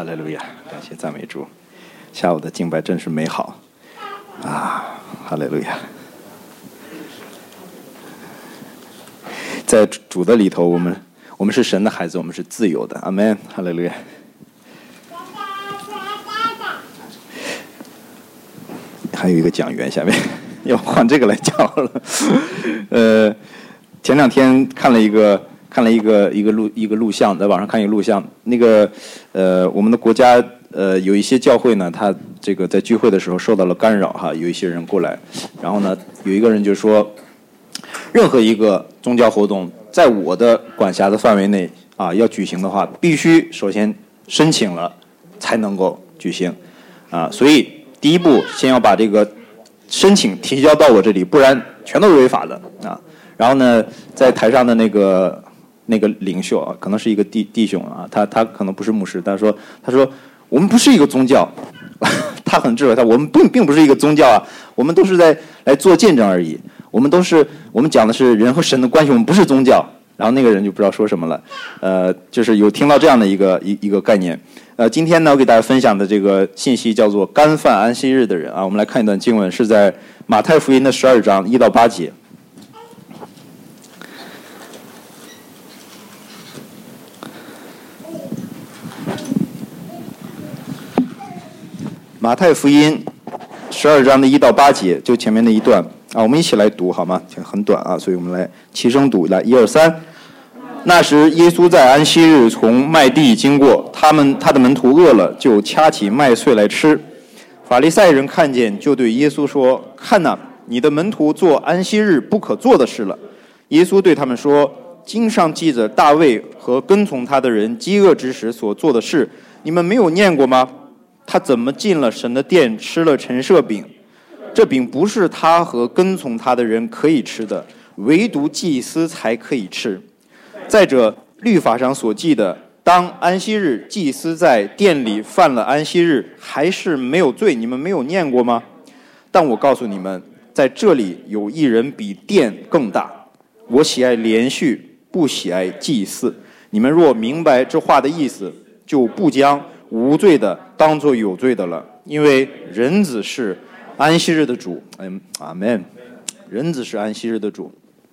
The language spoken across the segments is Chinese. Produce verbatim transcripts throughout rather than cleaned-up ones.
利路亚，感谢赞美主。下午的敬拜真是美好啊！哈利路亚。在主的里头，我们我们是神的孩子，我们是自由的。阿们，哈利路亚。还有一个讲员，下面要换这个来讲了。呃，前两天看了一个看了一个一个录一个录像，在网上看一个录像，那个呃，我们的国家呃有一些教会呢，他这个在聚会的时候受到了干扰哈，有一些人过来，然后呢，有一个人就说，任何一个宗教活动在我的管辖的范围内啊，要举行的话，必须首先申请了才能够举行啊，所以第一步先要把这个申请提交到我这里，不然全都是违法的啊。然后呢，在台上的那个那个领袖啊，可能是一个弟弟兄啊，他他可能不是牧师，他说他说我们不是一个宗教，他很智慧，他我们并并不是一个宗教啊，我们都是在来做见证而已，我们都是我们讲的是人和神的关系，我们不是宗教。然后那个人就不知道说什么了，呃，就是有听到这样的一个一一个概念。呃，今天呢，我给大家分享的这个信息叫做干犯安息日的人啊。我们来看一段经文，是在马太福音的十二章一到八节。马太福音十二章的一到八节，就前面那一段啊，我们一起来读好吗？很短啊，所以我们来齐声读，来一二三。那时，耶稣在安息日从麦地经过，他们他的门徒饿了，就掐起麦穗来吃。法利赛人看见，就对耶稣说：“看哪，你的门徒做安息日不可做的事了。”耶稣对他们说：“经上记着大卫和跟从他的人饥饿之时所做的事，你们没有念过吗？他怎么进了神的殿，吃了陈设饼？这饼不是他和跟从他的人可以吃的，唯独祭司才可以吃。再者，律法上所记的，当安息日祭司在殿里犯了安息日，还是没有罪，你们没有念过吗？但我告诉你们，在这里有一人比殿更大。我喜爱连续，不喜爱祭祀。你们若明白这话的意思，就不将无罪的当作有罪的了，因为人子是安息日的主。嗯，阿们。人子是安息日的主。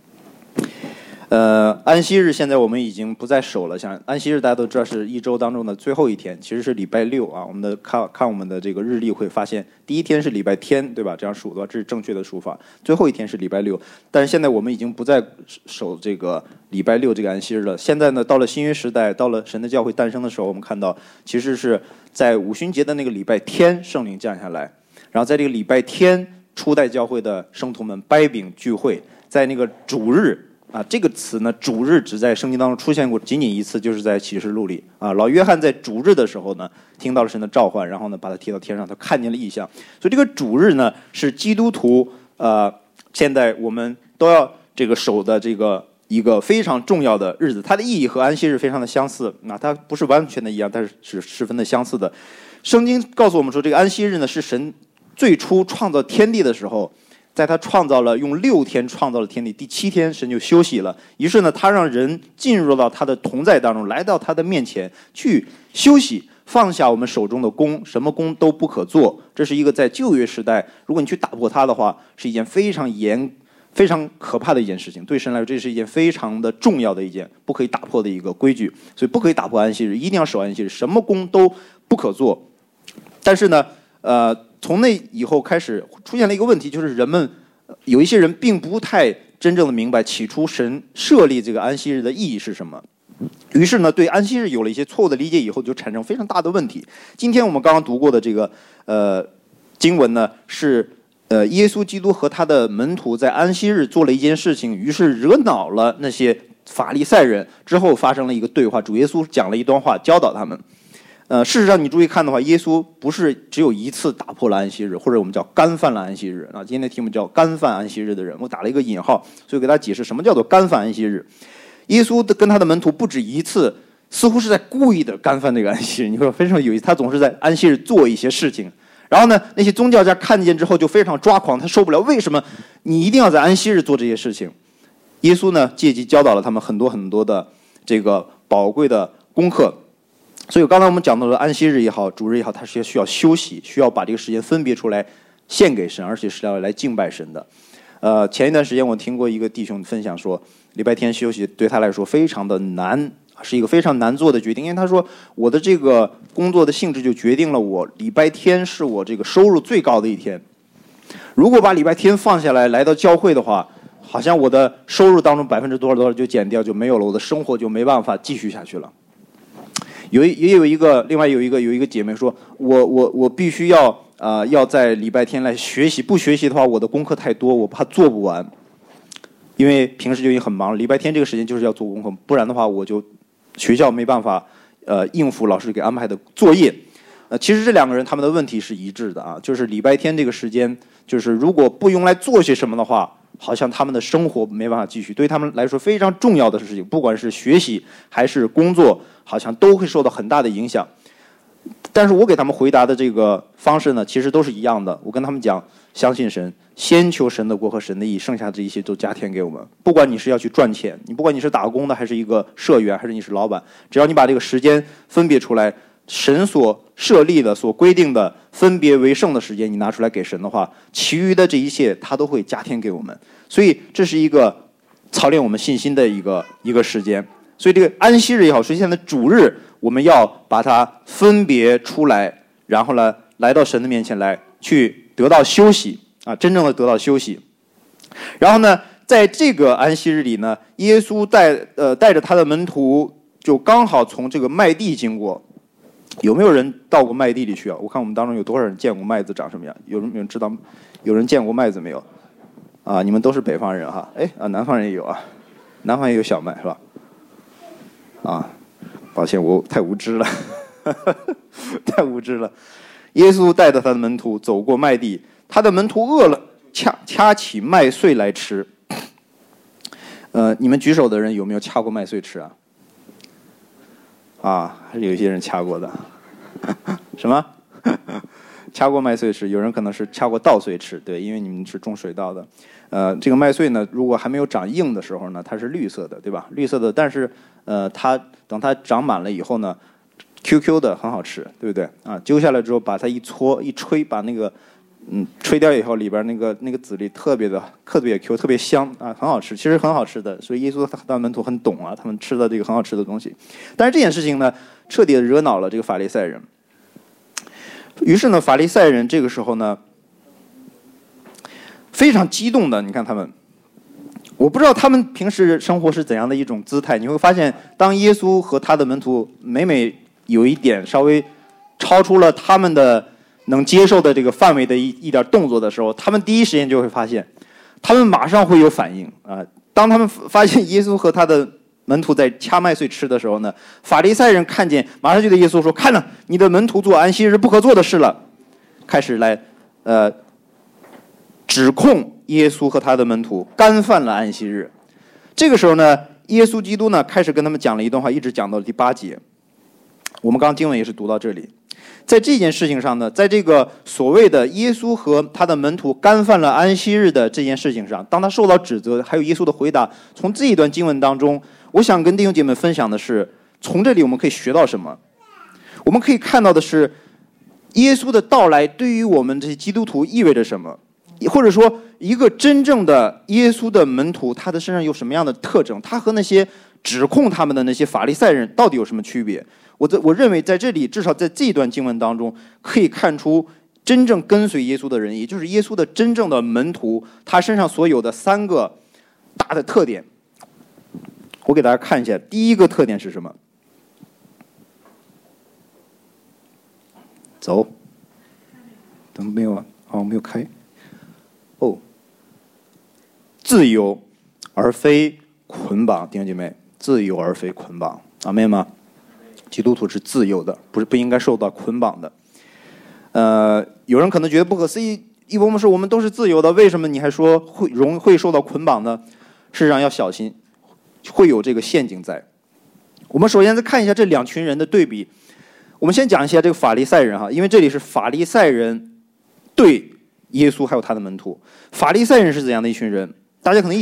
呃，安息日现在我们已经不再守了。像安息日大家都知道是一周当中的最后一天，其实是礼拜六啊。我们的看看我们的这个日历会发现，第一天是礼拜天，对吧？这样数的话，这是正确的数法。最后一天是礼拜六，但是现在我们已经不再守这个礼拜六这个安息日了。现在呢，到了新约时代，到了神的教会诞生的时候，我们看到其实是在五旬节的那个礼拜天，圣灵降下来，然后在这个礼拜天，初代教会的圣徒们掰饼聚会，在那个主日。啊，这个词呢，主日只在圣经当中出现过仅仅一次，就是在启示录里啊。老约翰在主日的时候呢，听到了神的召唤，然后呢，把他提到天上，他看见了异象。所以这个主日呢，是基督徒呃，现在我们都要这个守的这个一个非常重要的日子，它的意义和安息日非常的相似。那它不是完全的一样，但是是十分的相似的。圣经告诉我们说，这个安息日呢，是神最初创造天地的时候。在他创造了用六天创造了天地，第七天神就休息了。于是呢，他让人进入到他的同在当中，来到他的面前去休息，放下我们手中的工，什么工都不可做。这是一个在旧约时代，如果你去打破它的话，是一件非常严、非常可怕的一件事情。对神来说，这是一件非常的重要的一件不可以打破的一个规矩。所以不可以打破安息日，一定要守安息日，什么工都不可做。但是呢，呃。从那以后开始出现了一个问题，就是人们有一些人并不太真正的明白起初神设立这个安息日的意义是什么，于是呢，对安息日有了一些错误的理解，以后就产生非常大的问题。今天我们刚刚读过的这个呃经文呢，是呃耶稣基督和他的门徒在安息日做了一件事情，于是惹恼了那些法利赛人，之后发生了一个对话，主耶稣讲了一段话教导他们。呃，事实上，你注意看的话，耶稣不是只有一次打破了安息日，或者我们叫干犯了安息日啊。今天的题目叫干犯安息日的人，我打了一个引号，所以给大家解释什么叫做干犯安息日。耶稣跟他的门徒不止一次，似乎是在故意的干犯这个安息日。你会非常有意思，他总是在安息日做一些事情。然后呢，那些宗教家看见之后就非常抓狂，他受不了，为什么你一定要在安息日做这些事情？耶稣呢，借机教导了他们很多很多的这个宝贵的功课。 所以刚才我们讲到的安息日也好，主日也好，它是需要休息，需要把这个时间分别出来献给神，而且是要来敬拜神的。呃，前一段时间我听过一个弟兄分享说，礼拜天休息对他来说非常的难，是一个非常难做的决定，因为他说我的这个工作的性质就决定了我礼拜天是我这个收入最高的一天。如果把礼拜天放下来来到教会的话，好像我的收入当中百分之多少多少就减掉，就没有了，我的生活就没办法继续下去了。有也有一个，另外有一个有一个姐妹说，我我我必须要呃要在礼拜天来学习，不学习的话，我的功课太多，我怕做不完。因为平时就已经很忙了，礼拜天这个时间就是要做功课，不然的话我就学校没办法呃应付老师给安排的作业。呃，其实这两个人他们的问题是一致的啊，就是礼拜天这个时间，就是如果不用来做些什么的话，好像他们的生活没办法继续，对他们来说非常重要的事情，不管是学习还是工作，好像都会受到很大的影响。但是我给他们回答的这个方式呢，其实都是一样的。我跟他们讲，相信神，先求神的国和神的义，剩下这一切都加添给我们。不管你是要去赚钱，你不管你是打工的，还是一个社员，还是你是老板，只要你把这个时间分别出来，神所设立的、所规定的分别为圣的时间，你拿出来给神的话，其余的这一切他都会加添给我们。所以这是一个操练我们信心的一个一个时间。所以这个安息日也好，所以现在主日我们要把它分别出来，然后呢来到神的面前来，去得到休息啊，真正的得到休息。然后呢，在这个安息日里呢，耶稣带呃带着他的门徒就刚好从这个麦地经过。有没有人到过麦地里去啊？我看我们当中有多少人见过麦子长什么样？有人有人知道？有人见过麦子没有？啊，你们都是北方人哈？哎啊，南方人也有啊，南方也有小麦是吧？啊，抱歉，我太无知了，太无知了。耶稣带着他的门徒走过麦地，他的门徒饿了，掐掐起麦穗来吃。呃，你们举手的人有没有掐过麦穗吃啊？啊，还是有一些人掐过的。什么？掐过麦穗吃，有人可能是掐过稻穗吃，对，因为你们是种水稻的。呃，这个麦穗呢，如果还没有长硬的时候呢，它是绿色的，对吧？绿色的，但是呃，它等它长满了以后呢 ，Q Q 的，很好吃，对不对？啊，揪下来之后，把它一搓一吹，把那个嗯吹掉以后，里边那个那个籽粒特别的特别 Q， 特别香啊，很好吃，其实很好吃的。所以耶稣他的门徒很懂啊，他们吃的这个很好吃的东西。但是这件事情呢，彻底惹恼了这个法利赛人。于是呢，法利赛人这个时候呢，非常激动的，你看他们，我不知道他们平时生活是怎样的一种姿态。你会发现，当耶稣和他的门徒每每有一点稍微超出了他们的能接受的这个范围的一一点动作的时候，他们第一时间就会发现，他们马上会有反应啊。当他们发现耶稣和他的门徒在掐麦穗吃的时候呢，法利赛人看见，马上就对耶稣说：“看了，你的门徒做安息日不可做的事了。”开始来，呃，指控耶稣和他的门徒干犯了安息日。这个时候呢，耶稣基督呢开始跟他们讲了一段话，一直讲到了第八节。我们刚刚经文也是读到这里。在这件事情上呢，在这个所谓的耶稣和他的门徒干犯了安息日的这件事情上，当他受到指责，还有耶稣的回答，从这一段经文当中，我想跟弟兄姐妹分享的是，从这里我们可以学到什么？我们可以看到的是，耶稣的到来对于我们这些基督徒意味着什么？或者说，一个真正的耶稣的门徒，他的身上有什么样的特征？他和那些指控他们的那些法利赛人到底有什么区别？我在我认为在这里，至少在这一段经文当中，可以看出真正跟随耶稣的人，也就是耶稣的真正的门徒，他身上所有的三个大的特点。我给大家看一下，第一个特点是什么？走，怎么没有啊？哦，没有开。哦，自由而非捆绑，弟兄姐妹，自由而非捆绑，阿们吗？基督徒是自由的，不是不应该受到捆绑的。呃，有人可能觉得不可思议，一我们说我们都是自由的，为什么你还说会容会受到捆绑呢？事实上要小心，会有这个陷阱在。我们首先再看一下这两群人的对比。我们先讲一下这个法利赛人哈，因为这里是法利赛人对耶稣还有他的门徒。法利赛人是怎样的一群人？大家可能一听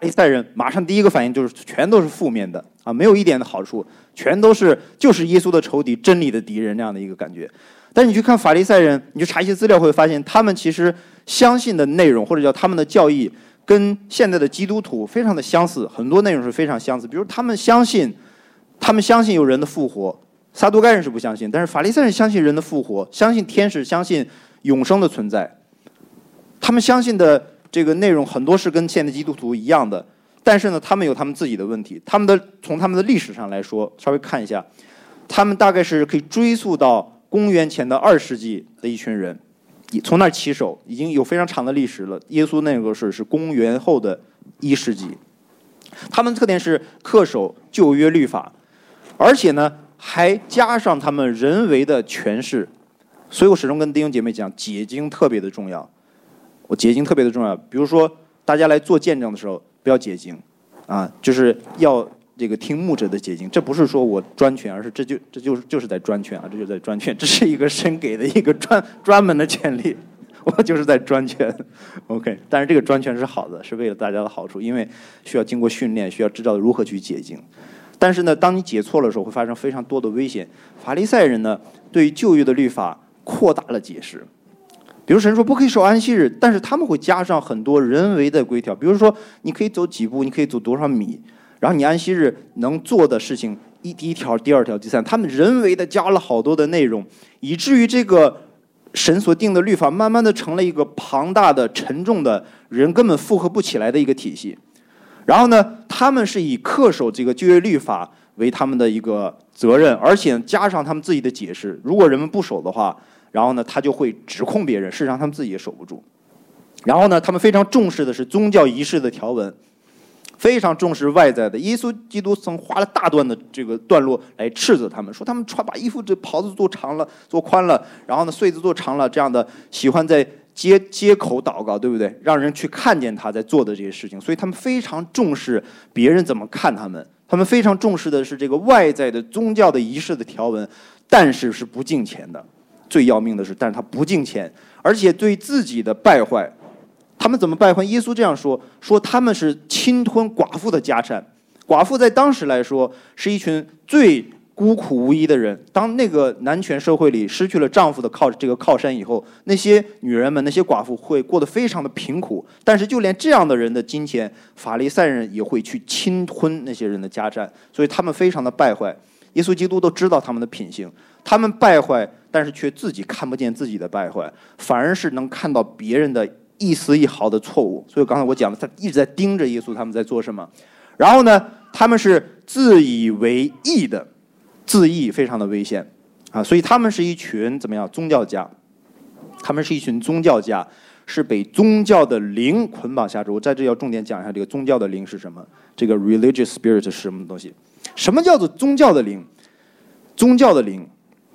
利赛人马上第一个反应就是全都是负面的啊，没有一点的好处，全都是就是耶稣的仇敌，真理的敌人这样的一个感觉。但是你去看法利赛人，你去查一些资料会发现，他们其实相信的内容或者叫他们的教义，跟现在的基督徒非常的相似，很多内容是非常相似。比如他们相信，他们相信有人的复活，撒都该人是不相信，但是法利赛人相信人的复活，相信天使，相信永生的存在。他们相信的这个内容很多是跟现代基督徒一样的，但是呢，他们有他们自己的问题。他们的从他们的历史上来说，稍微看一下，他们大概是可以追溯到公元前的二世纪的一群人，从那儿起手，已经有非常长的历史了。耶稣那个是是公元后的一世纪，他们的特点是恪守旧约律法，而且呢还加上他们人为的诠释。所以我始终跟弟兄姐妹讲，解经特别的重要。我解经特别的重要，比如说大家来做见证的时候，不要解经，啊，就是要这个听牧者的解经。这不是说我专权，而是这就这就是就是在专权啊，这就是在专权，这是一个神给的一个专专门的权利，我就是在专权 ，OK。但是这个专权是好的，是为了大家的好处，因为需要经过训练，需要知道如何去解经。但是呢，当你解错了的时候，会发生非常多的危险。法利赛人呢，对于旧约的律法扩大了解释。比如神说不可以守安息日，但是他们会加上很多人为的规条，比如说你可以走几步，你可以走多少米，然后你安息日能做的事情，一第一条、第二条、第三，他们人为的加了好多的内容，以至于这个神所定的律法慢慢的成了一个庞大的、沉重的，人根本负荷不起来的一个体系。然后呢，他们是以恪守这个旧约律法为他们的一个责任，而且加上他们自己的解释。如果人们不守的话，然后呢，他就会指控别人，事实上他们自己也守不住。然后呢，他们非常重视的是宗教仪式的条文，非常重视外在的。耶稣基督曾花了大段的这个段落来斥责他们，说他们穿把衣服这袍子做长了、做宽了，然后呢穗子做长了，这样的喜欢在街街口祷告，对不对？让人去看见他在做的这些事情，所以他们非常重视别人怎么看他们。他们非常重视的是这个外在的宗教的仪式的条文，但是是不敬虔的。最要命的是，但是他不敬虔，而且对自己的败坏，他们怎么败坏？耶稣这样说：说他们是侵吞寡妇的家产。寡妇在当时来说是一群最孤苦无依的人。当那个男权社会里失去了丈夫的靠这个靠山以后，那些女人们、那些寡妇会过得非常的贫苦。但是就连这样的人的金钱，法利赛人也会去侵吞那些人的家产，所以他们非常的败坏。耶稣基督都知道他们的品性，他们败坏，但是却自己看不见自己的败坏，反而是能看到别人的一丝一毫的错误。所以刚才我讲了，他一直在盯着耶稣他们在做什么。然后呢，他们是自以为义的，自义非常的危险啊！所以他们是一群怎么样宗教家，他们是一群宗教家，是被宗教的灵捆绑下之。我在这要重点讲一下这个宗教的灵是什么，这个 religious spirit 是什么东西？什么叫做宗教的灵？宗教的灵，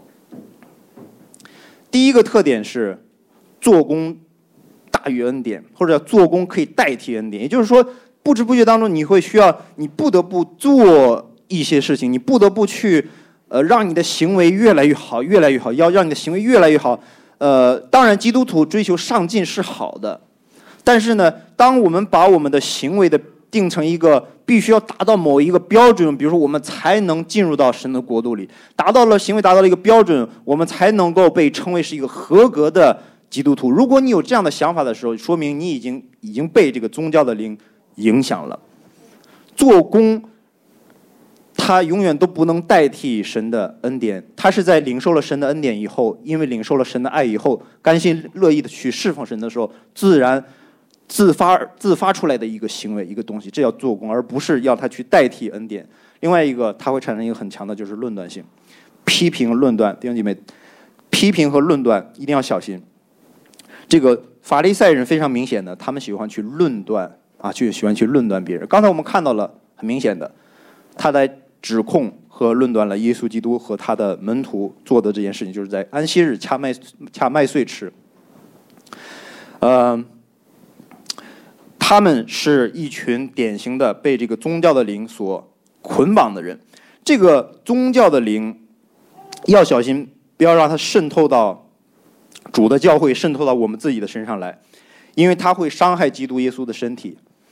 第一个特点是做工大于恩典，或者叫做工可以代替恩典。也就是说，不知不觉当中你会需要，你不得不做一些事情，你不得不去呃让你的行为越来越好，越来越好，要让你的行为越来越好。呃，当然基督徒追求上进是好的，但是呢，当我们把我们的行为的定成一个必须要达到某一个标准，比如说我们才能进入到神的国度里，达到了行为达到了一个标准，我们才能够被称为是一个合格的基督徒。如果你有这样的想法的时候，说明你已经已经被这个宗教的灵影响了。做工它永远都不能代替神的恩典，他是在领受了神的恩典以后，因为领受了神的爱以后，甘心乐意的去侍奉神的时候，自然自发自发出来的一个行为，一个东西，这叫做工，而不是要他去代替恩典。另外一个，它会产生一个很强的就是论断性，批评论断。弟兄姐妹，批评和论断一定要小心。这个法利赛人非常明显的，他们喜欢去论断啊，就喜欢去论断别人。刚才我们看到了很明显的，他在指控和论断了耶稣基督和他的门徒做的这件事情，就是在安息日掐麦掐麦穗吃。呃。他们是一群典型的被这个宗教的灵所捆绑的人。这个宗教的灵要小心，不要让它渗透到主的教会，渗透到我们自己的身上来，因为它会伤害基督耶稣的身体，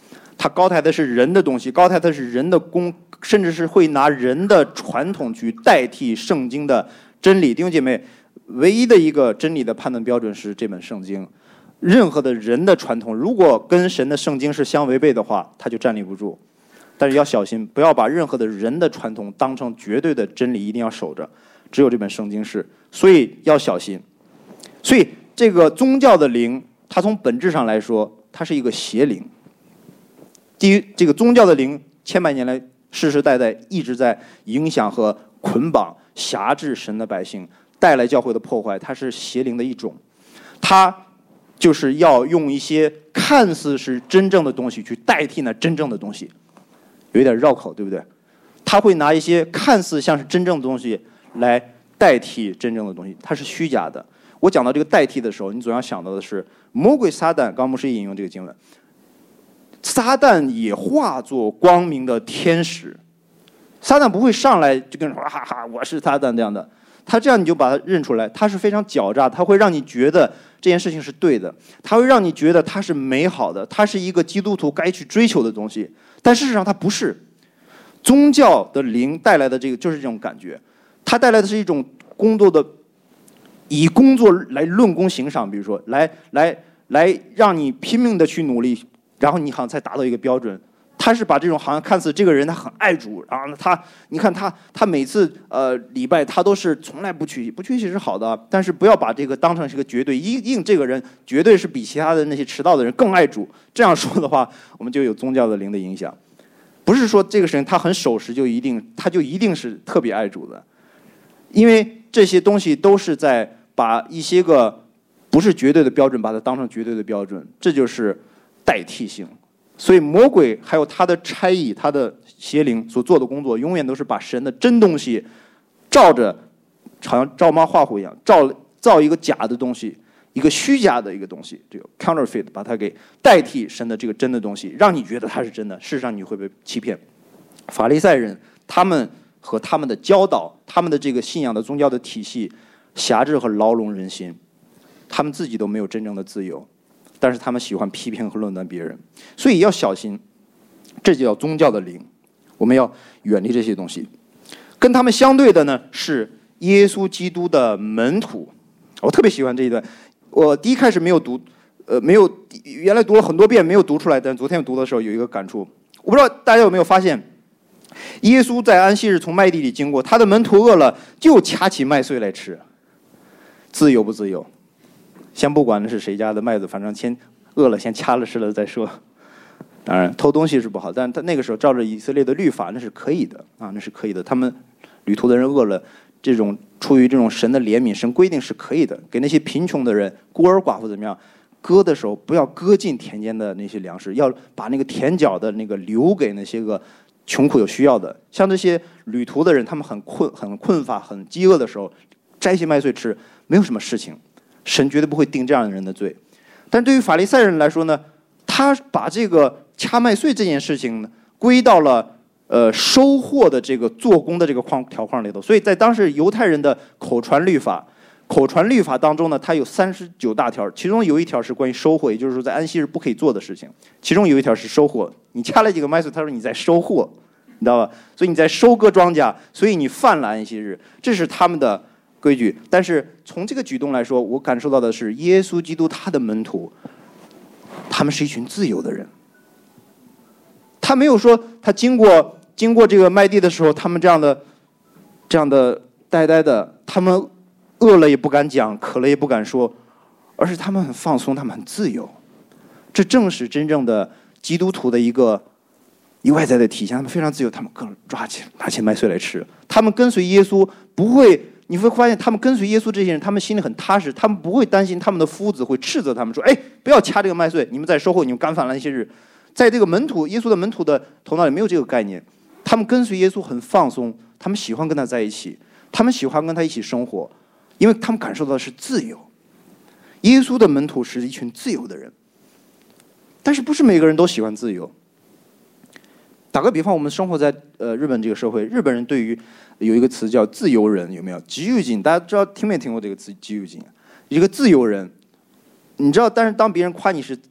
他高抬的是人的东西，高抬的是人的功，甚至是会拿人的传统去代替圣经的真理。弟兄姐妹，唯一的一个真理的判断标准是这本圣经。任何的人的传统，如果跟神的圣经是相违背的话，他就站立不住。但是要小心，不要把任何的人的传统当成绝对的真理，一定要守着。只有这本圣经是，所以要小心。所以这个宗教的灵，它从本质上来说，它是一个邪灵。第一，这个宗教的灵千百年来世世代代一直在影响和捆绑、辖制神的百姓，带来教会的破坏，它是邪灵的一种。它就是要用一些看似是真正的东西去代替那真正的东西，有一点绕口，对不对？他会拿一些看似像是真正的东西来代替真正的东西，它是虚假的。我讲到这个代替的时候，你总要想到的是魔鬼撒旦。刚牧师也引用这个经文，撒旦也化作光明的天使。撒旦不会上来就跟哈哈哈，我是撒旦这样的。他这样你就把他认出来，他是非常狡诈，他会让你觉得这件事情是对的，他会让你觉得它是美好的，它是一个基督徒该去追求的东西。但事实上它不是。宗教的灵带来的这个就是这种感觉，它带来的是一种工作的，以工作来论功行赏，比如说来来来让你拼命的去努力，然后你好像才达到一个标准。他是把这种好像看似这个人他很爱主，然后他你看他他每次呃礼拜他都是从来不屈膝，不屈膝是好的，但是不要把这个当成是个绝对，一定这个人绝对是比其他的那些迟到的人更爱主。这样说的话，我们就有宗教的灵的影响。不是说这个人他很守时就一定他就一定是特别爱主的，因为这些东西都是在把一些个不是绝对的标准把它当成绝对的标准，这就是代替性。所以魔鬼还有他的差役，他的邪灵所做的工作，永远都是把神的真东西照着，好像照猫画虎一样，照造一个假的东西，一个虚假的一个东西，这个 counterfeit 把它给代替神的这个真的东西，让你觉得它是真的，事实上你会被欺骗。法利赛人他们和他们的教导，他们的这个信仰的宗教的体系，辖制和牢笼人心，他们自己都没有真正的自由。但是他们喜欢批评和论断别人，所以要小心，这就叫宗教的灵，我们要远离这些东西。跟他们相对的呢是耶稣基督的门徒，我特别喜欢这一段。我第一开始没有读，呃，没有原来读了很多遍没有读出来，但昨天读的时候有一个感触。我不知道大家有没有发现，耶稣在安息日从麦地里经过，他的门徒饿了就掐起麦穗来吃，自由不自由？先不管那是谁家的麦子，反正先饿了先掐了吃了再说。当然偷东西是不好，但他那个时候照着以色列的律法那是可以的啊，那是可以的。他们旅途的人饿了，这种出于这种神的怜悯，神规定是可以的，给那些贫穷的人、孤儿寡妇怎么样？割的时候不要割尽田间的那些粮食，要把那个田角的那个留给那些个穷苦有需要的。像这些旅途的人，他们很困、很困乏、很饥饿的时候，摘些麦穗吃，没有什么事情。神绝对不会定这样的人的罪，但对于法利赛人来说呢，他把这个掐麦穗这件事情呢，归到了呃收获的这个做工的这个框条框里头。所以在当时犹太人的口传律法，口传律法当中呢，它有三十九大条，其中有一条是关于收获，也就是说在安息日不可以做的事情。其中有一条是收获，你掐了几个麦穗，他说你在收获，你知道吧？所以你在收割庄稼，所以你犯了安息日，这是他们的规矩。但是从这个举动来说，我感受到的是耶稣基督他的门徒，他们是一群自由的人。他没有说他经过经过这个麦地的时候，他们这样的这样的呆呆的，他们饿了也不敢讲，渴了也不敢说，而是他们很放松，他们很自由。这正是真正的基督徒的一个一外在的体现。他们非常自由，他们各抓起拿起麦穗来吃。他们跟随耶稣不会。你会发现，他们跟随耶稣这些人，他们心里很踏实，他们不会担心他们的夫子会斥责他们说：“哎，不要掐这个麦穗，你们在收获，你们干犯了安息日。”在这个门徒耶稣的门徒的头脑里没有这个概念，他们跟随耶稣很放松，他们喜欢跟他在一起，他们喜欢跟他一起生活，因为他们感受到的是自由。耶稣的门徒是一群自由的人，但是不是每个人都喜欢自由。打个比方，我们生活在呃日本这个社会，日本人对于有一个词叫自由人，有没有？自由人，大家知道听没听过这个词？自由人，一个自由人，你知道？但是当别人夸你是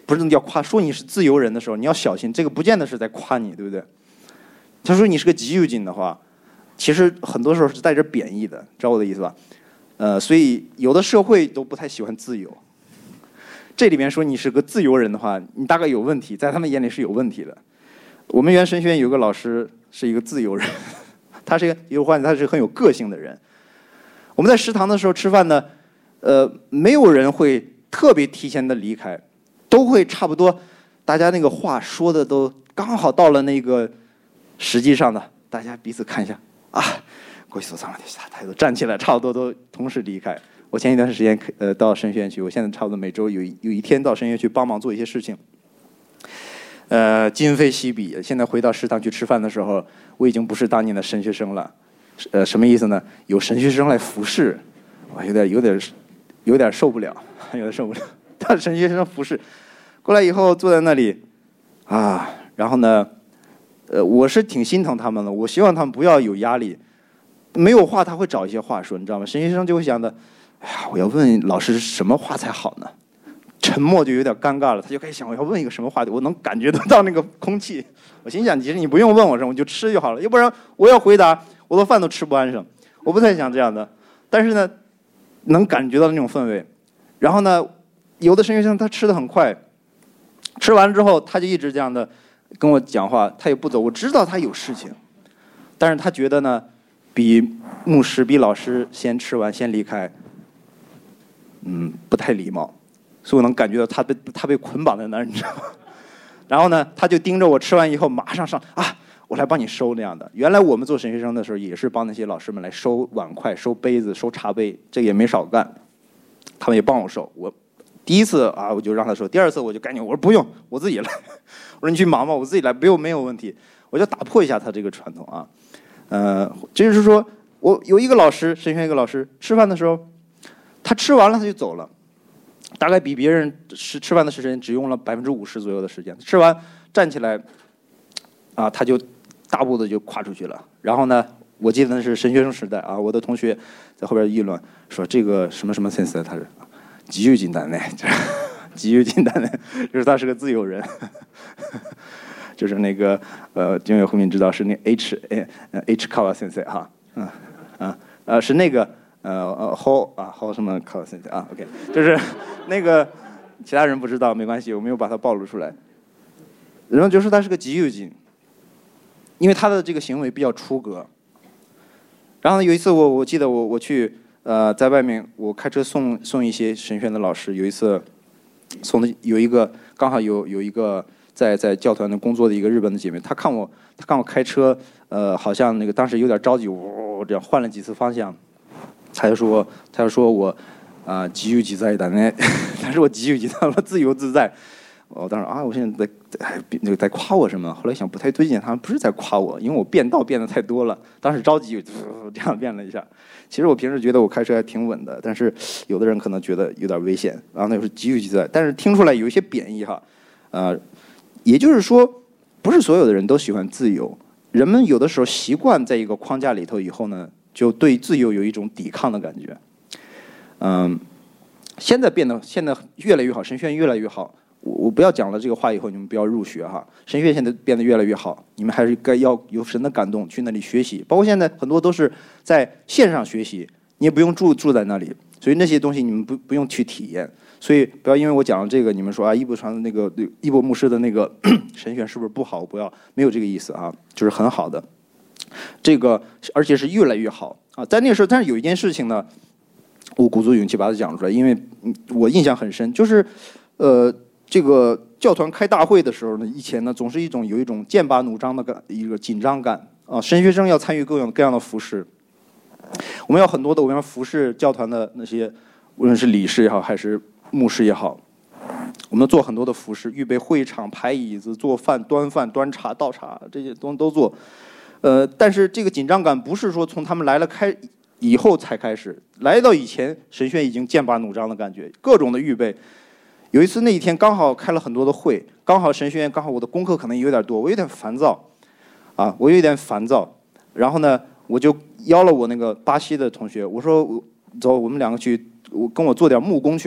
不是要夸，说你是自由人的时候，你要小心，这个不见得是在夸你，对不对？他说你是个自由人的话，其实很多时候是带着贬义的，知道我的意思吧？呃，所以有的社会都不太喜欢自由。这里面说你是个自由人的话，你大概有问题，在他们眼里是有问题的。我们原神学院有个老师是一个自由人，他是一个有话，他是很有个性的人。我们在食堂的时候吃饭呢，呃，没有人会特别提前的离开，都会差不多，大家那个话说的都刚好到了那个实际上的，大家彼此看一下啊，过去走上了，大家都站起来，差不多都同时离开。我前一段时间呃到神学院去，我现在差不多每周有有一天到神学院去帮忙做一些事情。呃，今非昔比，现在回到食堂去吃饭的时候，我已经不是当年的神学生了。呃，什么意思呢？有神学生来服侍，我有点有点有点受不了，有点受不了。他神学生服侍过来以后坐在那里啊，然后呢，呃，我是挺心疼他们的，我希望他们不要有压力。没有话他会找一些话说，你知道吗？神学生就会想的，哎呀，我要问老师什么话才好呢？沉默就有点尴尬了，他就开始想我要问一个什么话题，我能感觉得到那个空气。我心想，其实你不用问我什么，我就吃就好了，要不然我要回答，我的饭都吃不安生。我不太想这样的，但是呢，能感觉到那种氛围。然后呢，有的神学生他吃的很快，吃完之后他就一直这样的跟我讲话，他也不走。我知道他有事情，但是他觉得呢，比牧师、比老师先吃完先离开，嗯，不太礼貌。所以我能感觉到他被他被捆绑在那儿，你知道吗？然后呢，他就盯着我吃完以后马上上啊，我来帮你收那样的。原来我们做神学生的时候也是帮那些老师们来收碗筷、收杯子、收茶杯，这个也没少干。他们也帮我收。我第一次啊，我就让他收；第二次我就赶紧我说不用，我自己来。我说你去忙吧，我自己来，不用没有问题。我就打破一下他这个传统啊。呃，这就是说我有一个老师，神学院一个老师，吃饭的时候，他吃完了他就走了。大概比别人吃吃饭的时间只用了百分之五十左右的时间。吃完站起来，啊，他就大步的就跨出去了。然后呢，我记得那是神学生时代啊，我的同学在后边议论说这个什么什么先生，他是极有简单的，极有简单的，就是他是个自由人，就是那个呃，经纬后面知道是那 H 呃 H 卡瓦先生哈，嗯啊呃是那个。呃呃 ，how 啊 how 什么 call 啊 ，OK， 就是那个其他人不知道没关系，我没有把它暴露出来。然后就说他是个极右精，因为他的这个行为比较出格。然后有一次我我记得我我去呃在外面我开车送送一些神学院的老师，有一次送的有一个刚好有有一个在在教团的工作的一个日本的姐妹，她看我她看我开车呃好像那个当时有点着急，我这样换了几次方向。他就说，他就说我，啊、呃，自由自在的呢。他说我自由自在，我自由自在。我当时啊，我现在在在那个在夸我什么？后来想不太对劲，他们不是在夸我，因为我变道变得太多了。当时着急，这样变了一下。其实我平时觉得我开车还挺稳的，但是有的人可能觉得有点危险。然后那时候自由自在，但是听出来有一些贬义哈，呃，也就是说，不是所有的人都喜欢自由。人们有的时候习惯在一个框架里头以后呢。就对自由有一种抵抗的感觉，嗯，现在变得现在越来越好，神学院越来越好。我我不要讲了这个话以后，你们不要入学哈。神学院现在变得越来越好，你们还是该要有神的感动去那里学习。包括现在很多都是在线上学习，你也不用住住在那里，所以那些东西你们不不用去体验。所以不要因为我讲了这个，你们说啊，伊博传的那个伊博牧师的那个神学院是不是不好？不要，没有这个意思啊，就是很好的。这个而且是越来越好啊！在那个时候，但是有一件事情呢，我鼓足勇气把它讲出来，因为我印象很深，就是，呃，这个教团开大会的时候呢，以前呢总是一种有一种剑拔弩张的感，一个紧张感啊。神学生要参与各种各样的服饰，我们要很多的我们要服侍教团的那些，无论是理事也好，还是牧师也好，我们做很多的服饰，预备会场、排椅子、做饭、端饭、端茶、倒茶，这些东西都做。呃，但是这个紧张感不是说从他们来了开以后才开始，来到以前，神学院已经剑拔弩张的感觉，各种的预备。有一次那一天刚好开了很多的会，刚好神学院刚好我的功课可能有点多，我有点烦躁，啊，我有点烦躁。然后呢，我就邀了我那个巴西的同学，我说走，我们两个去，我跟我做点木工去吧。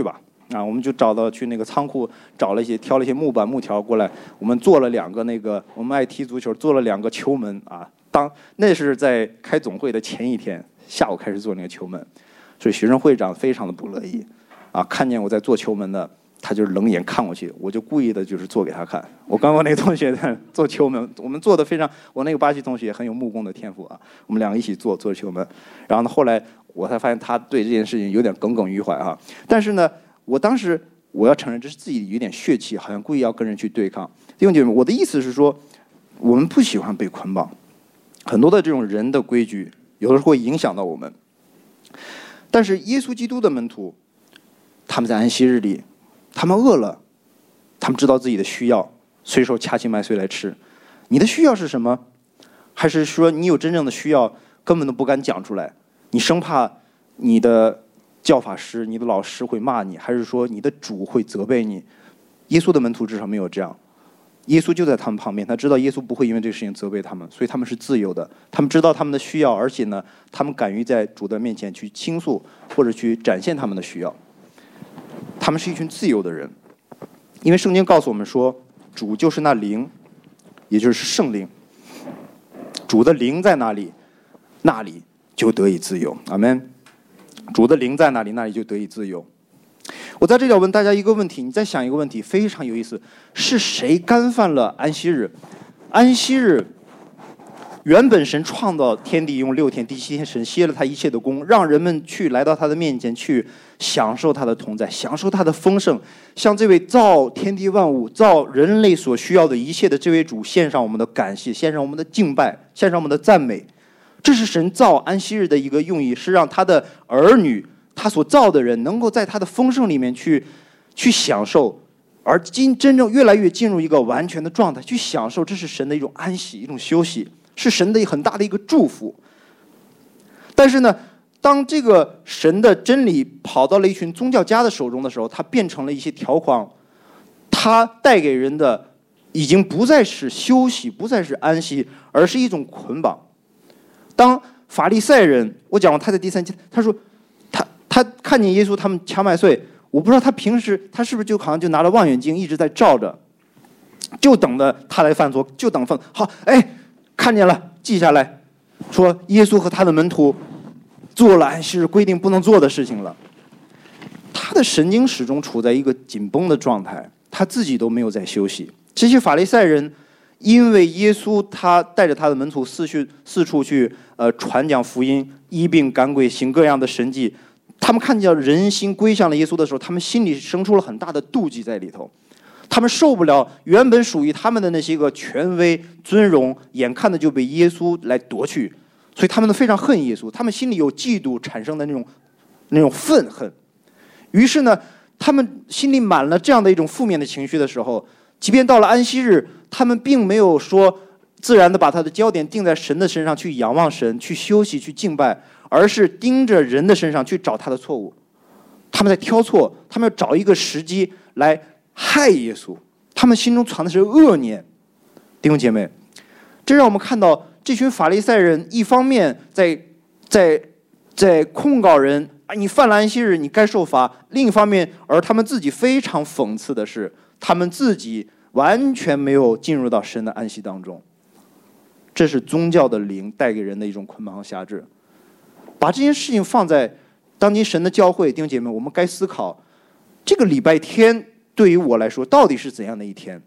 啊，我们就找到去那个仓库找了一些挑了一些木板木条过来，我们做了两个那个我们爱踢足球，做了两个球门啊。当那是在开总会的前一天下午开始做那个球门，所以学生会长非常的不乐意啊，看见我在做球门的，他就冷眼看过去，我就故意的就是做给他看。我刚刚那个同学在做球门，我们做的非常，我那个巴西同学很有木工的天赋啊，我们两个一起做做球门。然后呢，后来我才发现他对这件事情有点耿耿于怀啊。但是呢，我当时我要承认这是自己有点血气，好像故意要跟人去对抗。弟兄姐妹，我的意思是说，我们不喜欢被捆绑，很多的这种人的规矩，有的时候会影响到我们。但是耶稣基督的门徒，他们在安息日里。他们饿了，他们知道自己的需要，随手掐起麦穗来吃。你的需要是什么？还是说你有真正的需要，根本都不敢讲出来？你生怕你的教法师、你的老师会骂你，还是说你的主会责备你？耶稣的门徒至少没有这样。耶稣就在他们旁边，他知道耶稣不会因为这个事情责备他们，所以他们是自由的。他们知道他们的需要，而且呢，他们敢于在主的面前去倾诉，或者去展现他们的需要。他们是一群自由的人，因为圣经告诉我们说，主就是那灵，也就是圣灵。主的灵在哪里，那里就得以自由。阿们。主的灵在哪里，那里就得以自由。我在这里要问大家一个问题，你再想一个问题，非常有意思：是谁干犯了安息日？安息日原本神创造天地用六天，第七天神歇了他一切的功，让人们去来到他的面前，去享受他的同在，享受他的丰盛，向这位造天地万物、造人类所需要的一切的这位主献上我们的感谢，献上我们的敬拜，献上我们的赞美。这是神造安息日的一个用意，是让他的儿女，他所造的人能够在他的丰盛里面去去享受，而今真正越来越进入一个完全的状态，去享受，这是神的一种安息，一种休息，是神的很大的一个祝福。但是呢，当这个神的真理跑到了一群宗教家的手中的时候，它变成了一些条框，它带给人的已经不再是休息，不再是安息，而是一种捆绑。当法利赛人，我讲过他在第三节，他说他他看见耶稣他们掐麦穗，我不知道他平时他是不是就好像就拿了望远镜一直在照着，就等着他来犯错，就等犯好，哎，看见了，记下来，说耶稣和他的门徒做了安息日规定不能做的事情了。他的神经始终处在一个紧绷的状态，他自己都没有在休息。这些法利赛人因为耶稣他带着他的门徒四去四处去呃传讲福音，医病赶鬼，行各样的神迹，他们看见人心归向了耶稣的时候，他们心里生出了很大的妒忌在里头。他们受不了原本属于他们的那些个权威尊荣，眼看的就被耶稣来夺去，所以他们都非常恨耶稣，他们心里有嫉妒产生的那种那种愤恨。于是呢，他们心里满了这样的一种负面的情绪的时候，即便到了安息日，他们并没有说自然的把他的焦点定在神的身上去仰望神，去休息，去敬拜，而是盯着人的身上去找他的错误。他们在挑错，他们要找一个时机来害耶稣，他们心中藏的是恶念。弟兄姐妹，这让我们看到这群法利赛人一方面在在在控告人，啊，你犯了安息日，你该受罚；另一方面，而他们自己非常讽刺的是，他们自己完全没有进入到神的安息当中。这是宗教的灵带给人的一种捆绑和辖制。把这件事情放在当今神的教会，弟兄姐妹，我们该思考，这个礼拜天对于我来说到底是怎样的一天？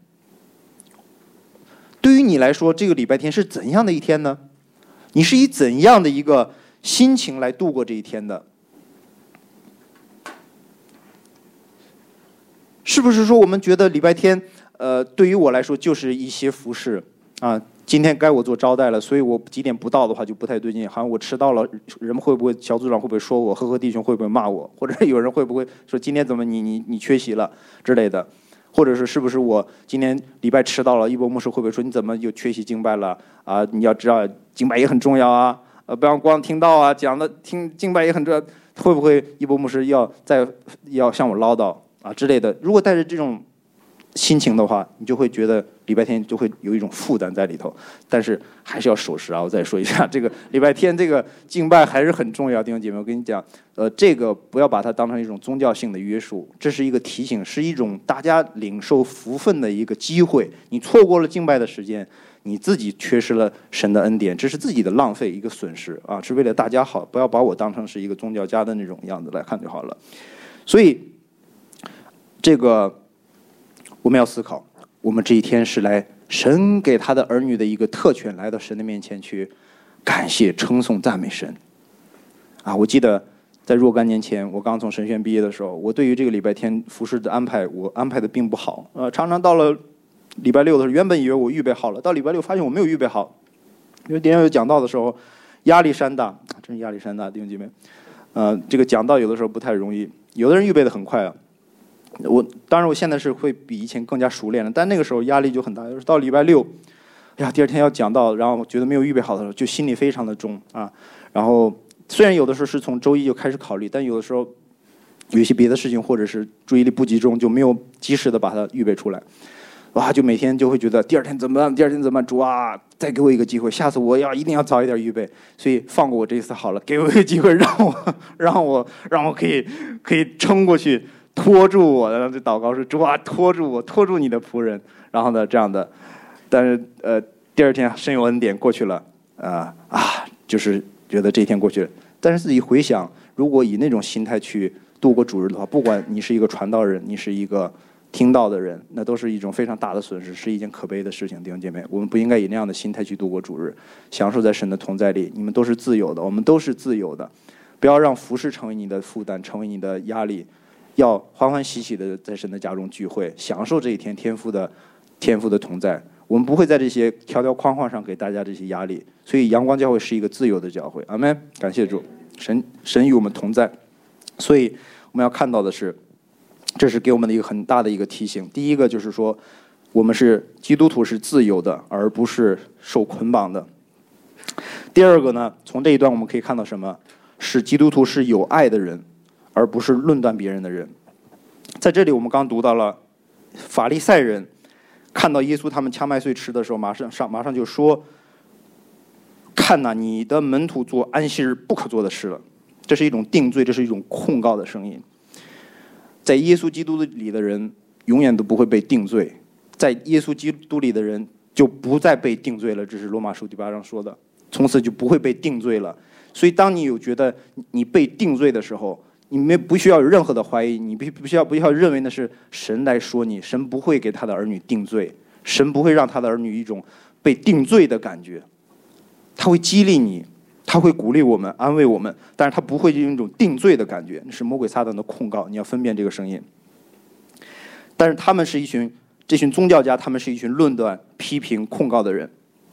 对于你来说，这个礼拜天是怎样的一天呢？你是以怎样的一个心情来度过这一天的？是不是说我们觉得礼拜天，呃，对于我来说就是一些服饰啊？今天该我做招待了，所以我几点不到的话就不太对劲，好像我迟到了，人们会不会小组长会不会说我，和和弟兄会不会骂我，或者有人会不会说今天怎么你你你缺席了之类的，或者是是不是我今天礼拜迟到了，一博牧师会不会说你怎么又缺席敬拜了啊？你要知道敬拜也很重要啊，呃，不要光听到啊，讲的听敬拜也很重要，会不会一博牧师要再要向我唠叨啊之类的？如果带着这种心情的话，你就会觉得礼拜天就会有一种负担在里头。但是还是要守时啊！我再说一下，这个礼拜天这个敬拜还是很重要，弟兄姐妹，我跟你讲，呃，这个不要把它当成一种宗教性的约束，这是一个提醒，是一种大家领受福分的一个机会。你错过了敬拜的时间，你自己缺失了神的恩典，这是自己的浪费，一个损失啊！是为了大家好，不要把我当成是一个宗教家的那种样子来看就好了。所以，这个。我们要思考，我们这一天是来神给他的儿女的一个特权，来到神的面前去感谢、称颂、赞美神。啊，我记得在若干年前，我刚从神学院毕业的时候，我对于这个礼拜天服饰的安排，我安排的并不好。呃，常常到了礼拜六的时候，原本以为我预备好了，到礼拜六发现我没有预备好。因为点有讲道的时候，压力山大，真是压力山大，弟兄姐妹。呃，这个讲道有的时候不太容易，有的人预备的很快啊。我当然，我现在是会比以前更加熟练了，但那个时候压力就很大。就是到礼拜六，哎呀，第二天要讲到，然后觉得没有预备好的时候，就心里非常的重啊。然后虽然有的时候是从周一就开始考虑，但有的时候有一些别的事情，或者是注意力不集中，就没有及时的把它预备出来。哇，就每天就会觉得第二天怎么办？第二天怎么办？主啊，再给我一个机会，下次我要一定要早一点预备。所以放过我这一次好了，给我一个机会，让我让我让我可以可以撑过去。拖住我，然后就祷告说：“主啊，拖住我，拖住你的仆人。”然后呢，这样的，但是呃，第二天神有恩典过去了，啊、呃、啊，就是觉得这一天过去了。但是自己回想，如果以那种心态去度过主日的话，不管你是一个传道人，你是一个听到的人，那都是一种非常大的损失，是一件可悲的事情。弟兄姐妹，我们不应该以那样的心态去度过主日，享受在神的同在里。你们都是自由的，我们都是自由的，不要让服事成为你的负担，成为你的压力。要欢欢喜喜的在神的家中聚会，享受这一天天父的天父的同在。我们不会在这些条条框框上给大家这些压力，所以阳光教会是一个自由的教会。阿们，感谢主，神神与我们同在。所以我们要看到的是，这是给我们的一个很大的一个提醒。第一个就是说，我们是基督徒是自由的，而不是受捆绑的。第二个呢，从这一段我们可以看到什么？是基督徒是有爱的人，而不是论断别人的人。在这里我们刚读到了法利赛人看到耶稣他们掐麦穗吃的时候，马上上马上就说：“看哪，你的门徒做安息日不可做的事了。”这是一种定罪，这是一种控告的声音。在耶稣基督里的人永远都不会被定罪，在耶稣基督里的人就不再被定罪了。这是罗马书第八章说的，从此就不会被定罪了。所以当你有觉得你被定罪的时候，你没不需要有任何的怀疑，你不不需要不需要认为那是神来说你，神不会给他的儿女定罪，神不会让他的儿女一种被定罪的感觉，他会激励你，他会鼓励我们，安慰我们，但是他不会用一种定罪的感觉，那是魔鬼撒旦的控告，你要分辨这个声音。但是他们是一群这群宗教家，他们是一群论断、批评、控告的人。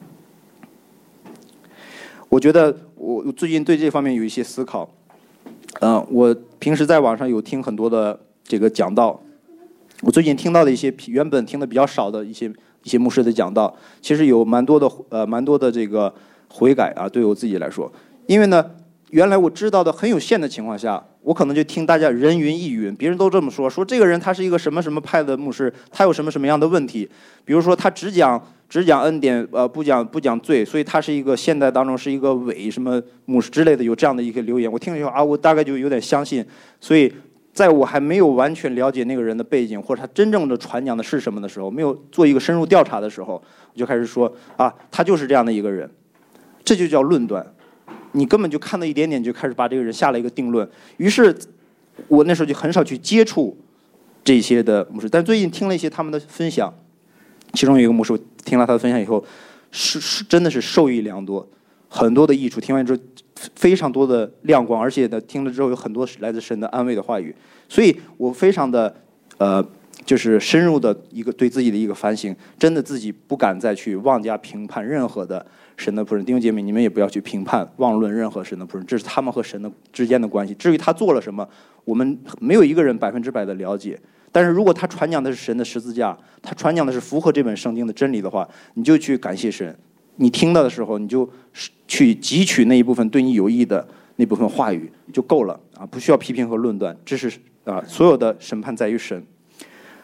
我觉得我最近对这方面有一些思考。嗯、呃，我平时在网上有听很多的这个讲道，我最近听到的一些原本听的比较少的一些一些牧师的讲道，其实有蛮多的呃蛮多的这个悔改啊，对我自己来说，因为呢，原来我知道的很有限的情况下，我可能就听大家人云亦云，别人都这么说，说这个人他是一个什么什么派的牧师，他有什么什么样的问题，比如说他只讲。只讲恩典，呃，不讲不讲罪，所以他是一个现代当中是一个伪什么牧师之类的，有这样的一个留言，我听了以后啊，我大概就有点相信。所以在我还没有完全了解那个人的背景，或者他真正的传讲的是什么的时候，没有做一个深入调查的时候，我就开始说啊，他就是这样的一个人，这就叫论断。你根本就看到一点点，就开始把这个人下了一个定论。于是，我那时候就很少去接触这些的牧师，但最近听了一些他们的分享。其中有一个牧师，听了他的分享以后，是是真的是受益良多，很多的益处。听完之后，非常多的亮光，而且呢，听了之后有很多来自神的安慰的话语。所以我非常的呃，就是深入的一个对自己的一个反省，真的自己不敢再去妄加评判任何的神的仆人。弟兄姐妹，你们也不要去评判妄论任何神的仆人，这是他们和神的之间的关系。至于他做了什么，我们没有一个人百分之百的了解。但是如果他传讲的是神的十字架，他传讲的是符合这本圣经的真理的话，你就去感谢神。你听到的时候，你就去汲取那一部分对你有益的那部分话语就够了啊，不需要批评和论断。这是啊，所有的审判在于神。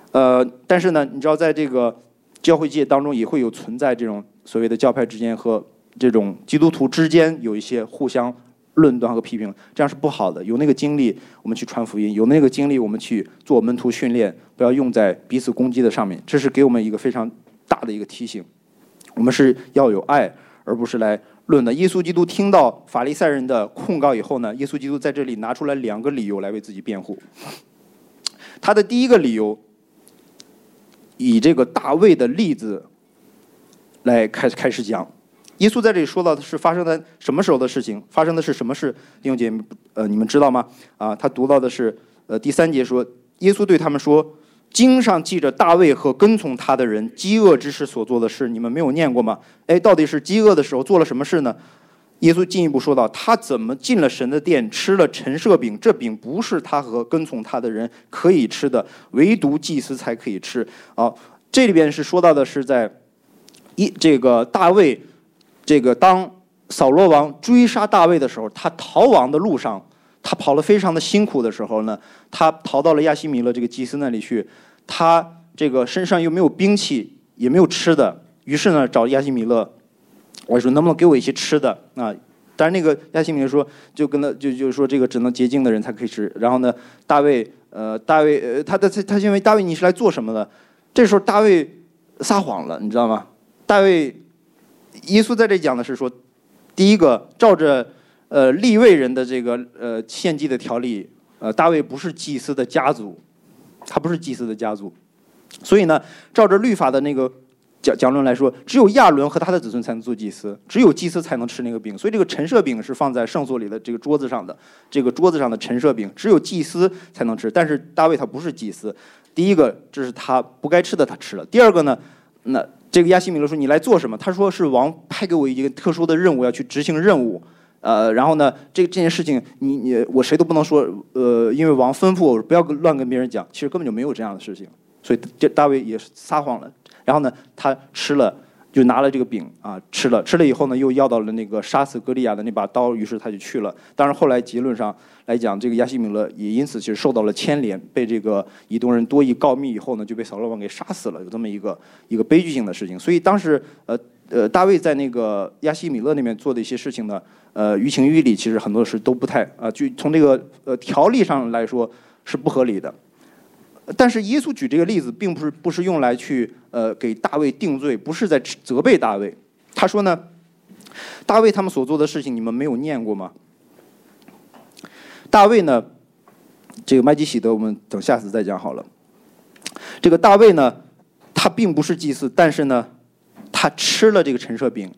呃，但是呢，你知道在这个教会界当中也会有存在这种所谓的教派之间和这种基督徒之间有一些互相论断和批评，这样是不好的。有那个精力我们去传福音，有那个精力我们去做门徒训练，不要用在彼此攻击的上面。这是给我们一个非常大的一个提醒，我们是要有爱，而不是来论的。耶稣基督听到法利赛人的控告以后呢，耶稣基督在这里拿出来两个理由来为自己辩护。他的第一个理由，以这个大卫的例子来开开始讲。耶稣在这里说到的是发生在什么时候的事情？发生的是什么事？弟兄姐妹，呃，你们知道吗？啊，他读到的是呃第三节说，耶稣对他们说：“经上记着大卫和跟从他的人饥饿之时所做的事，你们没有念过吗？”哎，到底是饥饿的时候做了什么事呢？耶稣进一步说道：“他怎么进了神的殿，吃了陈设饼？这饼不是他和跟从他的人可以吃的，唯独祭司才可以吃。”啊，这里边是说到的是在一这个大卫。这个当扫罗王追杀大卫的时候，他逃亡的路上，他跑了非常的辛苦的时候呢，他逃到了亚西米勒这个祭司那里去，他这个身上又没有兵器，也没有吃的，于是呢找亚西米勒，我说能不能给我一些吃的啊？但是那个亚西米勒说，就跟他就就是说这个只能洁净的人才可以吃。然后呢，大卫呃大卫呃他的他他认为大卫你是来做什么的？这时候大卫撒谎了，你知道吗？大卫。耶稣在这里讲的是说，第一个，照着呃利未人的这个呃献祭的条例，呃大卫不是祭司的家族，他不是祭司的家族，所以呢，照着律法的那个讲讲论来说，只有亚伦和他的子孙才能做祭司，只有祭司才能吃那个饼，所以这个陈设饼是放在圣所里的这个桌子上的，这个桌子上的陈设饼只有祭司才能吃，但是大卫他不是祭司，第一个这是他不该吃的他吃了，第二个呢，那。这个亚西米勒说：“你来做什么？”他说：“是王派给我一个特殊的任务，要去执行任务。呃，然后呢，这这件事情，你你我谁都不能说。呃，因为王吩咐我不要乱跟别人讲，其实根本就没有这样的事情。所以这大卫也是撒谎了。然后呢，他吃了，就拿了这个饼啊，吃了，吃了以后呢，又要到了那个杀死歌利亚的那把刀，于是他就去了。当然后来结论上来讲，这个亚西米勒也因此其实受到了牵连，被这个以东人多疑告密以后呢，就被扫罗王给杀死了，有这么一个一个悲剧性的事情。所以当时呃呃大卫在那个亚西米勒那边做的一些事情呢，呃于情于理其实很多事都不太啊，就从这个呃条例上来说是不合理的。但是耶稣举这个例子，并不是不是用来去呃给大卫定罪，不是在责备大卫。他说呢，大卫他们所做的事情，你们没有念过吗？大卫呢，这个麦基洗德我们等下次再讲好了。这个大卫呢，他并不是祭司，但是呢，他吃了这个陈设饼。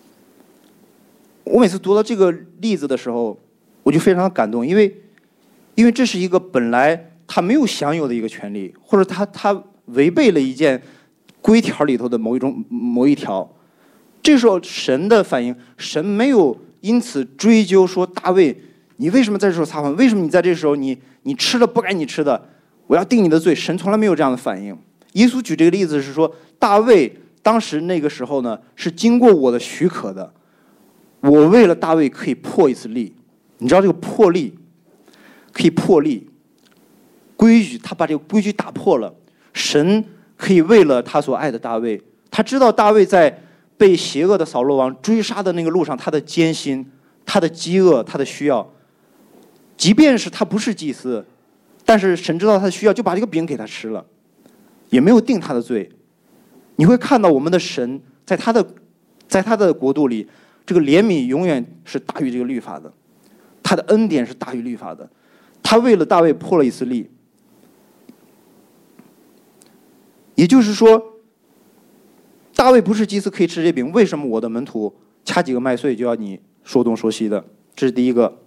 我每次读到这个例子的时候，我就非常的感动，因为因为这是一个本来他没有享有的一个权利，或者他他违背了一件规条里头的某一种某一条。这时候神的反应，神没有因此追究说大卫，你为什么在这时候撒谎？为什么你在这时候你你吃了不该你吃的？我要定你的罪。神从来没有这样的反应。耶稣举这个例子是说，大卫当时那个时候呢，是经过我的许可的。我为了大卫可以破一次例，你知道这个破例可以破例。规矩，他把这个规矩打破了。神可以为了他所爱的大卫，他知道大卫在被邪恶的扫罗王追杀的那个路上，他的艰辛、他的饥饿、他的需要，即便是他不是祭司，但是神知道他的需要，就把这个饼给他吃了，也没有定他的罪。你会看到我们的神在他的在他的国度里，这个怜悯永远是大于这个律法的，他的恩典是大于律法的。他为了大卫破了一次例。也就是说，大卫不是祭司可以吃这饼，为什么我的门徒掐几个麦穗就要你说东说西的？这是第一个。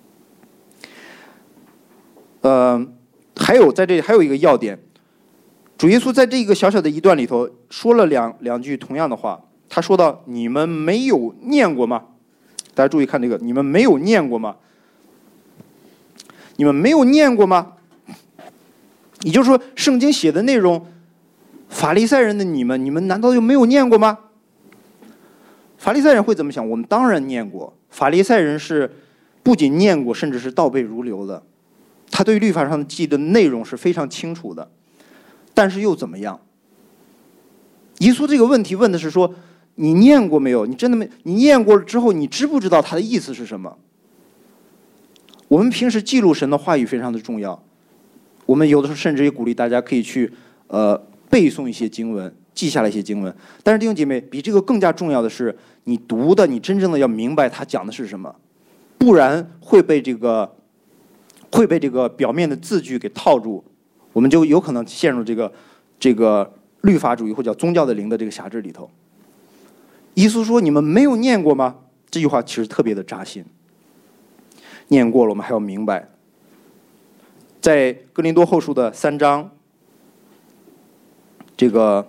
呃，还有在这里还有一个要点，主耶稣在这个小小的一段里头说了两两句同样的话。他说到：“你们没有念过吗？”大家注意看这个，你们没有念过吗？你们没有念过吗？也就是说，圣经写的内容。法利赛人的你们，你们难道就没有念过吗？法利赛人会怎么想？我们当然念过。法利赛人是不仅念过，甚至是倒背如流的。他对律法上记的内容是非常清楚的。 但是又怎么样？耶稣这个问题问的是说，你念过没有？你真的没？你念过了之后，你知不知道它的意思是什么？我们平时记录神的话语非常的重要，我们有的时候甚至也鼓励大家可以去呃背诵一些经文，记下来一些经文。但是弟兄姐妹，比这个更加重要的是，你读的，你真正的要明白它讲的是什么，不然会被这个会被这个表面的字句给套住，我们就有可能陷入这个这个律法主义或者叫宗教的灵的这个辖制里头。耶稣说：“你们没有念过吗？”这句话其实特别的扎心。念过了，我们还要明白。在哥林多后书的三章，这个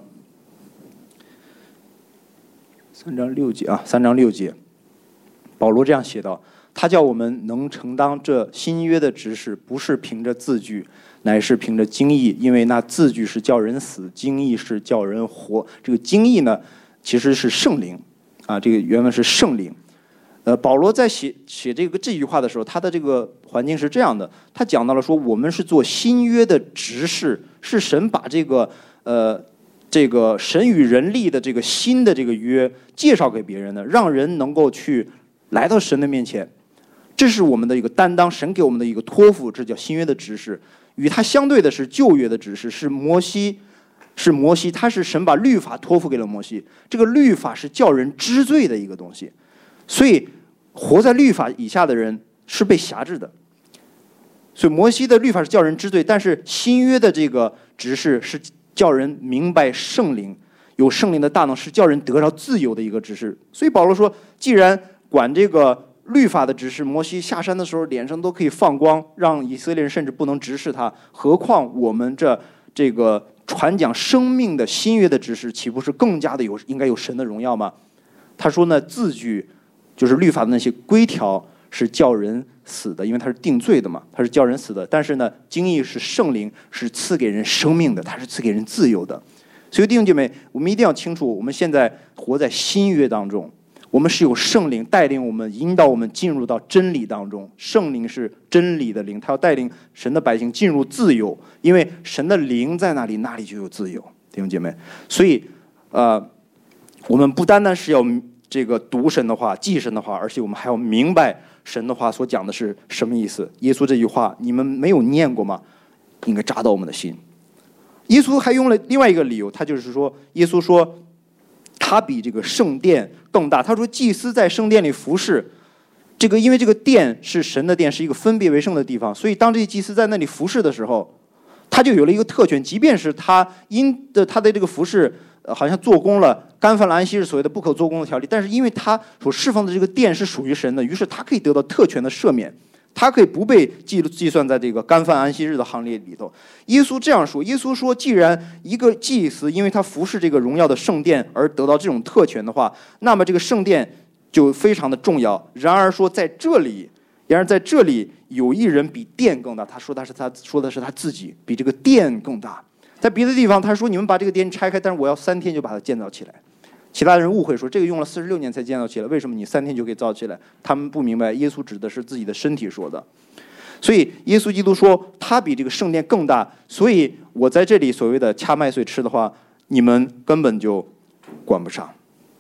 三章六节啊，三章六节，保罗这样写道：“他叫我们能承当这新约的职事，不是凭着字句，乃是凭着经义。因为那字句是叫人死，经义是叫人活。这个经义呢，其实是圣灵啊，这个原文是圣灵。呃，保罗在写写这个这句话的时候，他的这个环境是这样的，他讲到了说，我们是做新约的执事，是神把这个呃这个神与人立的这个新的这个约介绍给别人的，让人能够去来到神的面前，这是我们的一个担当，神给我们的一个托付，这叫新约的执事。与它相对的是旧约的执事，是摩西，是摩西，他是神把律法托付给了摩西，这个律法是叫人知罪的一个东西。所以活在律法以下的人是被辖制的，所以摩西的律法是叫人知罪，但是新约的这个执事是叫人明白圣灵，有圣灵的大能，是叫人得着自由的一个执事。所以保罗说，既然管这个律法的执事，摩西下山的时候脸上都可以放光，让以色列人甚至不能直视他，何况我们这这个传讲生命的新约的执事，岂不是更加的有应该有神的荣耀吗？他说呢，字句就是律法的那些规条是叫人死的，因为它是定罪的嘛，它是叫人死的。但是呢，经义是圣灵，是赐给人生命的，它是赐给人自由的。所以弟兄姐妹，我们一定要清楚，我们现在活在新约当中，我们是有圣灵带领我们，引导我们进入到真理当中。圣灵是真理的灵，他要带领神的百姓进入自由，因为神的灵在那里，那里就有自由。弟兄姐妹，所以呃，我们不单单是要这个读神的话、记神的话，而且我们还要明白神的话所讲的是什么意思。耶稣这句话，你们没有念过吗？应该扎到我们的心。耶稣还用了另外一个理由，他就是说，耶稣说，他比这个圣殿更大。他说，祭司在圣殿里服侍，这个因为这个殿是神的殿，是一个分别为圣的地方，所以当这些祭司在那里服侍的时候，他就有了一个特权，即便是他因的他的这个服侍。呃，好像做工了，干犯了安息日所谓的不可做工的条例，但是因为他所释放的这个殿是属于神的，于是他可以得到特权的赦免，他可以不被计计算在这个干犯安息日的行列里头。耶稣这样说，耶稣说，既然一个祭司因为他服侍这个荣耀的圣殿而得到这种特权的话，那么这个圣殿就非常的重要。然而说在这里，然而在这里有一人比殿更大，他说他是他说的是他自己比这个殿更大。在别的地方，他说你们把这个殿拆开，但是我要三天就把它建造起来。其他人误会说这个用了四十六年才建造起来，为什么你三天就可以造起来？他们不明白，耶稣指的是自己的身体说的。所以耶稣基督说他比这个圣殿更大，所以我在这里所谓的掐麦穗吃的话，你们根本就管不上。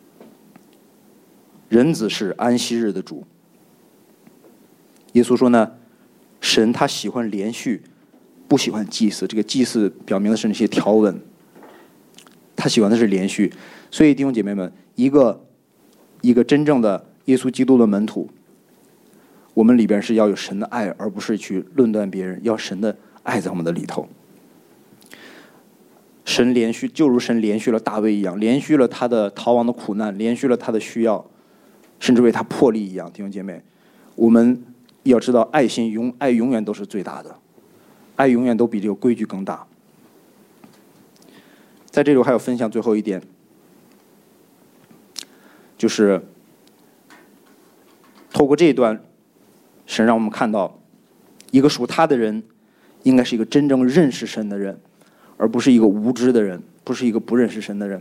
人子是安息日的主。耶稣说呢，神他喜欢连续，不喜欢祭祀。这个祭祀表明的是那些条文，他喜欢的是连续。所以弟兄姐妹们，一个一个真正的耶稣基督的门徒，我们里边是要有神的爱，而不是去论断别人，要神的爱在我们的里头。神连续，就如神连续了大卫一样，连续了他的逃亡的苦难，连续了他的需要，甚至为他破例一样。弟兄姐妹，我们要知道，爱心永爱永远都是最大的。爱永远都比这个规矩更大。在这里我还要分享最后一点，就是透过这一段，神让我们看到，一个属他的人，应该是一个真正认识神的人，而不是一个无知的人，不是一个不认识神的人。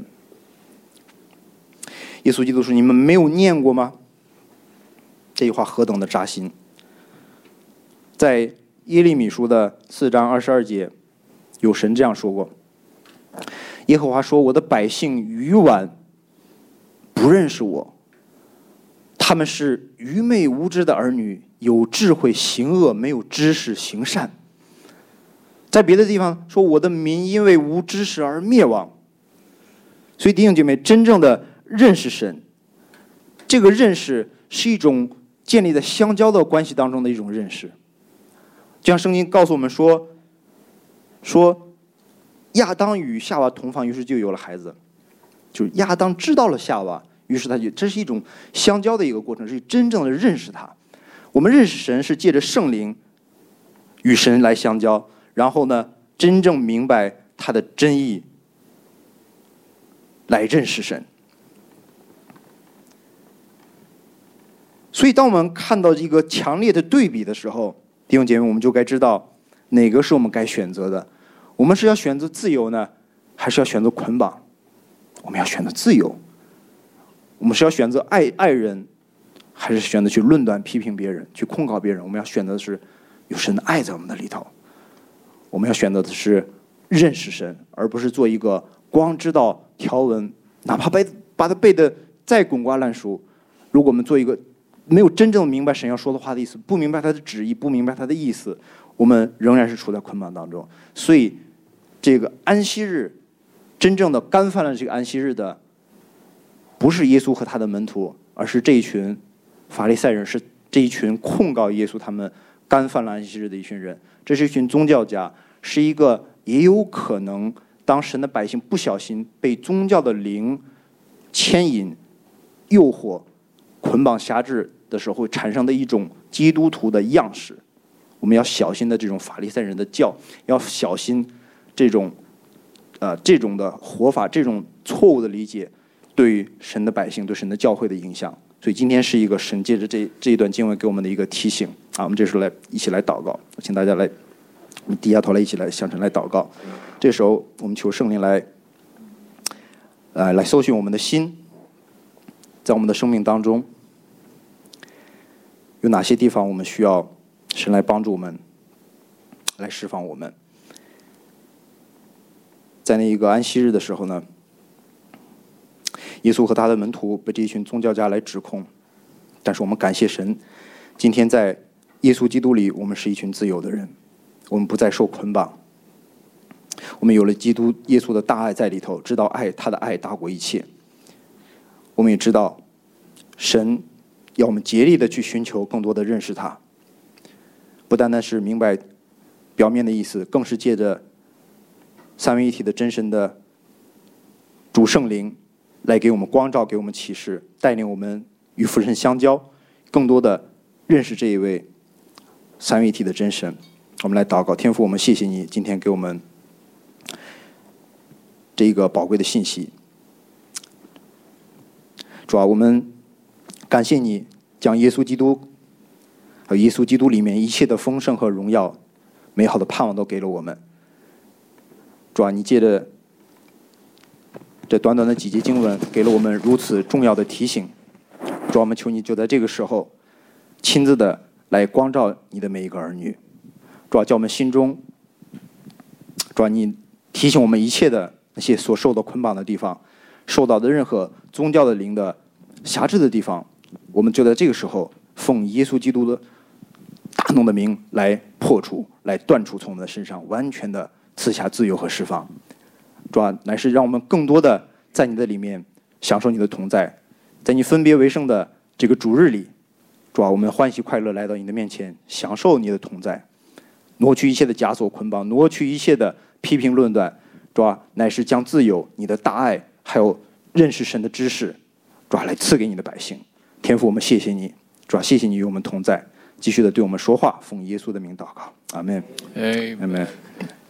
耶稣基督说：“你们没有念过吗？”这句话何等的扎心！在耶利米书的四章二十二节，有神这样说过：“ 耶和华说：“我的百姓愚顽，不认识我，他们是愚昧无知的儿女，有智慧行恶，没有知识行善。”在别的地方说：“我的民因为无知识而灭亡。”所以弟兄姐妹，真正的认识神，这个认识是一种建立在相交的关系当中的一种认识。就像圣经告诉我们说，说亚当与夏娃同房，于是就有了孩子。就是亚当知道了夏娃，于是他就这是一种相交的一个过程，是真正的认识他。我们认识神是借着圣灵与神来相交，然后呢，真正明白他的真意，来认识神。所以当我们看到一个强烈的对比的时候，弟兄姐妹，我们就该知道哪个是我们该选择的。我们是要选择自由呢，还是要选择捆绑？我们要选择自由。我们是要选择爱爱人，还是选择去论断批评别人，去控告别人？我们要选择的是有神的爱在我们的里头。我们要选择的是认识神，而不是做一个光知道条文，哪怕背把它背得再滚瓜烂熟，如果我们做一个没有真正明白神要说的话的意思，不明白他的旨意，不明白他的意思，我们仍然是处在捆绑当中。所以这个安息日真正的干犯了这个安息日的，不是耶稣和他的门徒，而是这一群法利赛人，是这一群控告耶稣他们干犯了安息日的一群人。这是一群宗教家，是一个也有可能当神的百姓不小心被宗教的灵牵引、诱惑、捆绑、辖制的时候会产生的一种基督徒的样式。我们要小心的这种法利赛人的教，要小心这种呃这种的活法，这种错误的理解对于神的百姓、对神的教会的影响。所以今天是一个神借着这这一段经文给我们的一个提醒啊！我们这时候来一起来祷告，请大家来低下头来，一起来向神来祷告。这时候我们求圣灵来，呃，来搜寻我们的心，在我们的生命当中有哪些地方我们需要神来帮助我们，来释放我们。在那一个安息日的时候呢，耶稣和他的门徒被这一群宗教家来指控，但是我们感谢神，今天在耶稣基督里，我们是一群自由的人，我们不再受捆绑，我们有了基督耶稣的大爱在里头，知道爱他的爱大过一切。我们也知道神要我们竭力的去寻求更多的认识他，不单单是明白表面的意思，更是借着三位一体的真神的主圣灵来给我们光照，给我们启示，带领我们与父神相交，更多的认识这一位三位一体的真神。我们来祷告。天父，我们谢谢你今天给我们这一个宝贵的信息。主啊，我们感谢你将耶稣基督和耶稣基督里面一切的丰盛和荣耀、美好的盼望都给了我们。主啊，你借着这短短的几节经文，给了我们如此重要的提醒。主啊，我们求你就在这个时候，亲自的来光照你的每一个儿女。主啊，叫我们心中，主啊，你提醒我们一切的那些所受到捆绑的地方，受到的任何宗教的灵的辖制的地方，我们就在这个时候，奉耶稣基督的大能的名来破除，来断除从我们的身上，完全的赐下自由和释放。主啊，乃是让我们更多的在你的里面享受你的同在，在你分别为圣的这个主日里，主啊，我们欢喜快乐来到你的面前，享受你的同在，挪去一切的枷锁捆绑，挪去一切的批评论断，主啊，乃是将自由、你的大爱，还有认识神的知识，主啊，来赐给你的百姓。天父，我们谢谢你，主啊，谢谢你与我们同在，继续的对我们说话，奉耶稣的名祷告，阿们， 阿们。